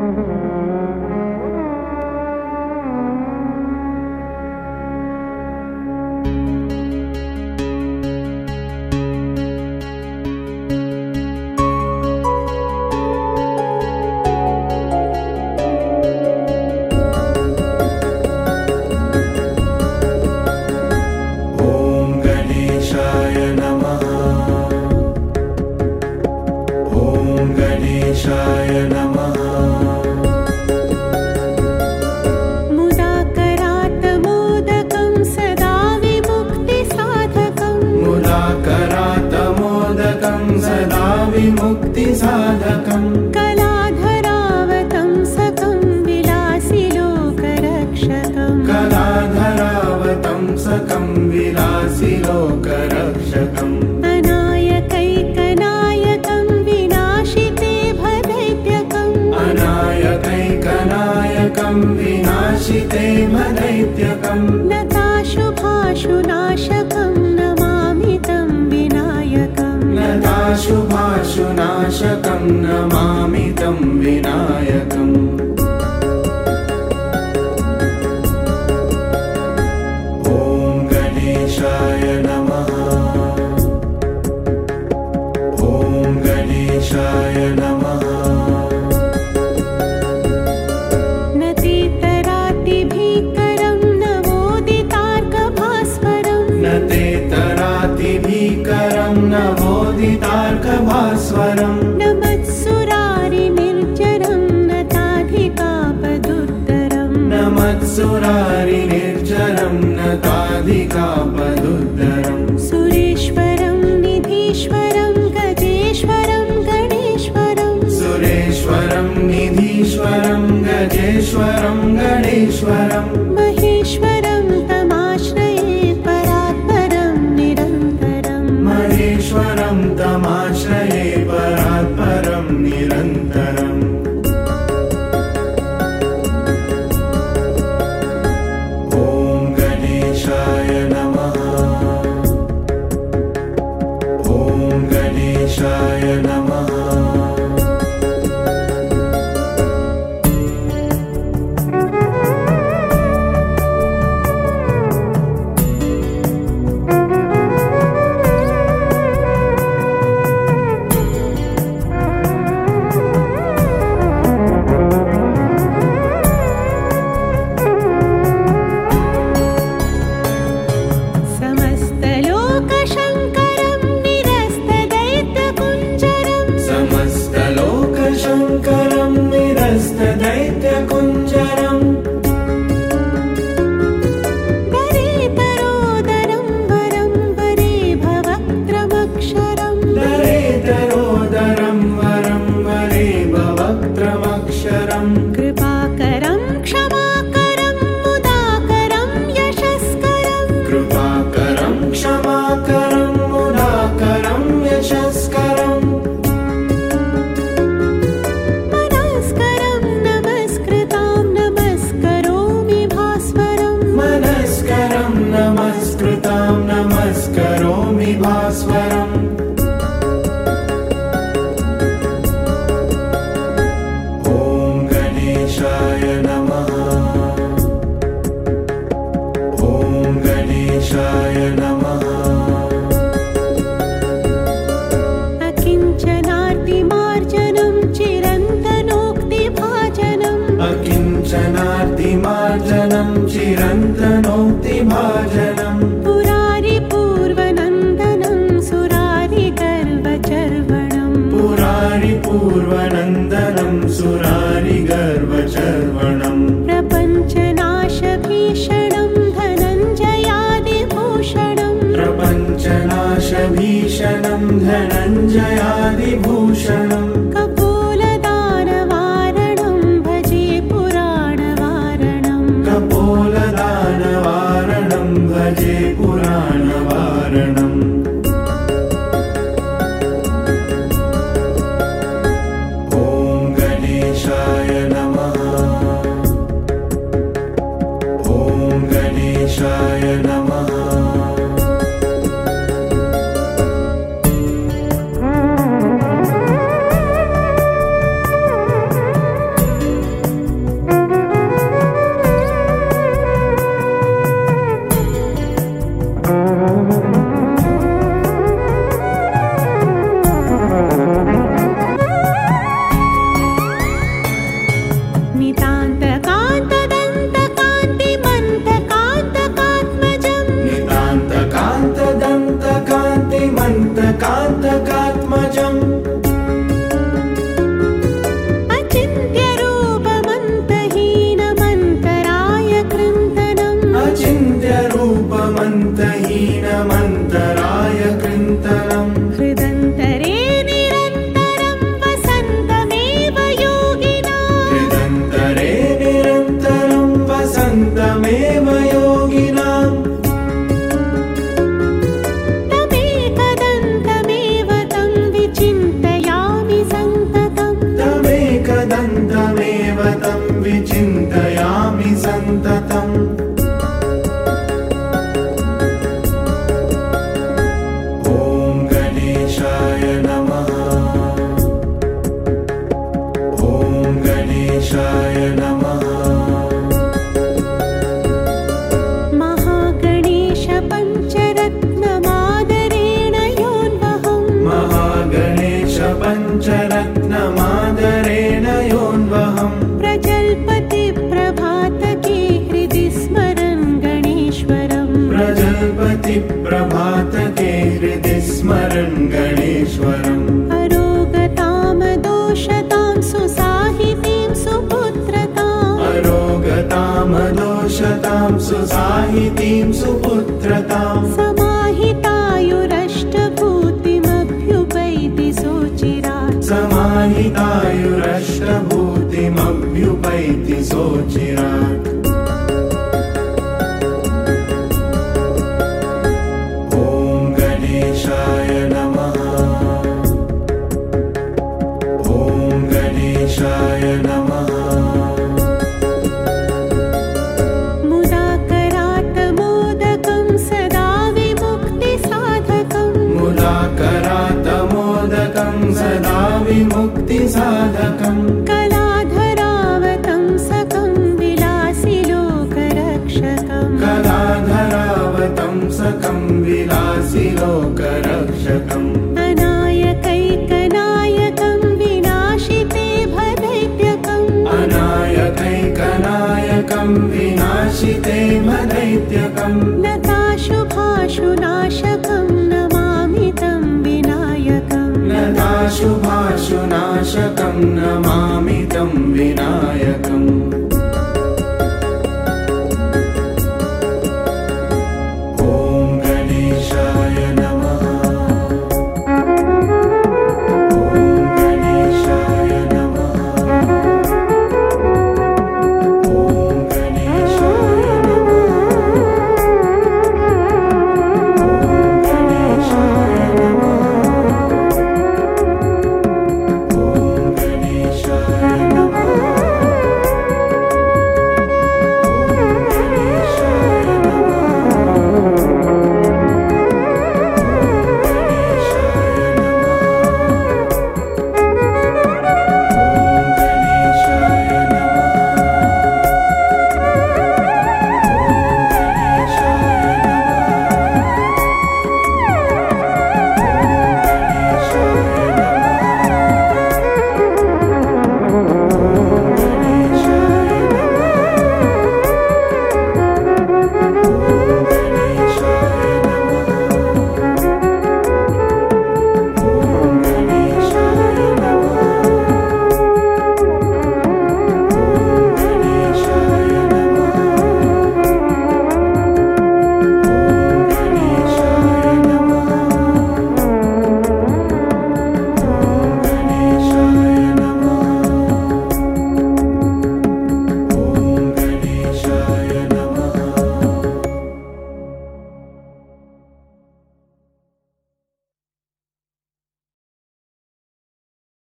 मुक्तिसाधकम् कलाधरावतं सकं विलासिलोकरक्षकम् कलाधरावतं सकं विलासिलोकरक्षकम् अनायकैकनायकं विनाशिते भदैत्यकम् अनायकैकनायकं विनाशिते भदैत्यकम् नताशुभाशुनाशकं नमामि तं विनायकम् नताशुभाशुनाशकं नमामि तं विनायकम् ॐ गणेशाय नमः ॐ गणेशाय नमः नतेतरातिभीकरं नवोदितार्कभास्वरम् नतेतरातिभीकरं नवोदितार्कभास्वरम् नमत्सुरारिनिर्जरं नताधिकापदुत्तरम् नमत्सुरारिनिर्जरं नताधिकापदुत्तरम् सुरेश्वरं निधीश्वरं गजेश्वरं गणेश्वरम् सुरेश्वरं निधीश्वरं गजेश्वरं गणेश्वरम् महेश्वरं तमाश्रये परात्परं निरन्तरम् महेश्वरं तमाश्रये परात्परं निरन्तरम् ॐ गणेशाय नमः ॐ गणेशाय नमः समस्तलोकशङ्करं निरस्तदैत्यकुञ्जरम् समस्तलोकशङ्करं निरस्तदैत्यकुञ्जरम् दरेतरोदरं वरं वरे भवक्त्रमक्षरम् दरेतरोदरं वरं वरे भवक्त्रमक्षरम् कृपाकरं क्षमाकरं मुदाकरं यशस्करम् कृपाकरं क्षमाकरं मुदाकरं यशस्करम् मनस्करं नमस्कृतां नमस्करोमि भास्वरम् मनस्करं नमस्कृतां नमस्करोमि भास्वरम् ॐ गणेशाय नमः ॐ गणेशाय नमः अकिञ्चनार्तिमार्जनं चिरन्तनोक्तिभाजनम् अकिञ्चनार्तिमार्जनं चिरन्तनोक्तिभाजनम् पुरारिपूर्वनन्दनं सुरारिगर्वचर्वणम् पुरारिपूर्वनन्दनं सुरारिगर्वचर्वणम् प्रपञ्चनाशभीषणं धनञ्जयादिभूषणम् प्रपञ्चनाशभीषणं धनञ्जयादिभूषणम् कपोलदानवारणं भजे पुराणवारणम् कपोलदानवारणं भजे पुराणवारणम् ॐ गणेशाय नमः ॐ गणेशाय नमः पञ्चरत्नमादरेण योऽन्वहम् प्रजल्पति प्रभातके हृदि स्मरन् गणेश्वरम् प्रजल्पति प्रभातके हृदि स्मरन् गणेश्वरम् अरोगतां दोषतां सुसाहितीं सुपुत्रताम् अरोगतां दोषतां सुसाहितीं सुपुत्रताम् समाहितायुरष्टभूतिमभ्युपैति सोचिरात् समाहितायुरष्टभूतिमभ्युपैति सोचिरात् ॐ गणेशाय नमः ॐ गणेशाय नमः मुदाकरात् मोदकं सदा विमुक्तिसाधकम् मुदाकरात् मोदकं सदा विमुक्तिसाधकम् कलाधरावतं सकं विलासि लोकरक्षकम् कलाधरावतं सकं विलासि लोकरक्षकम् अनायकैकनायकं विनाशिते भदैत्यकम् अनायकैकनायकं विनाशिते मदैत्यकम् नताशुभाशुनाशकं नमामि तं विनायकम् नताशुभाशुनाशकं नमामि तं विनायकम्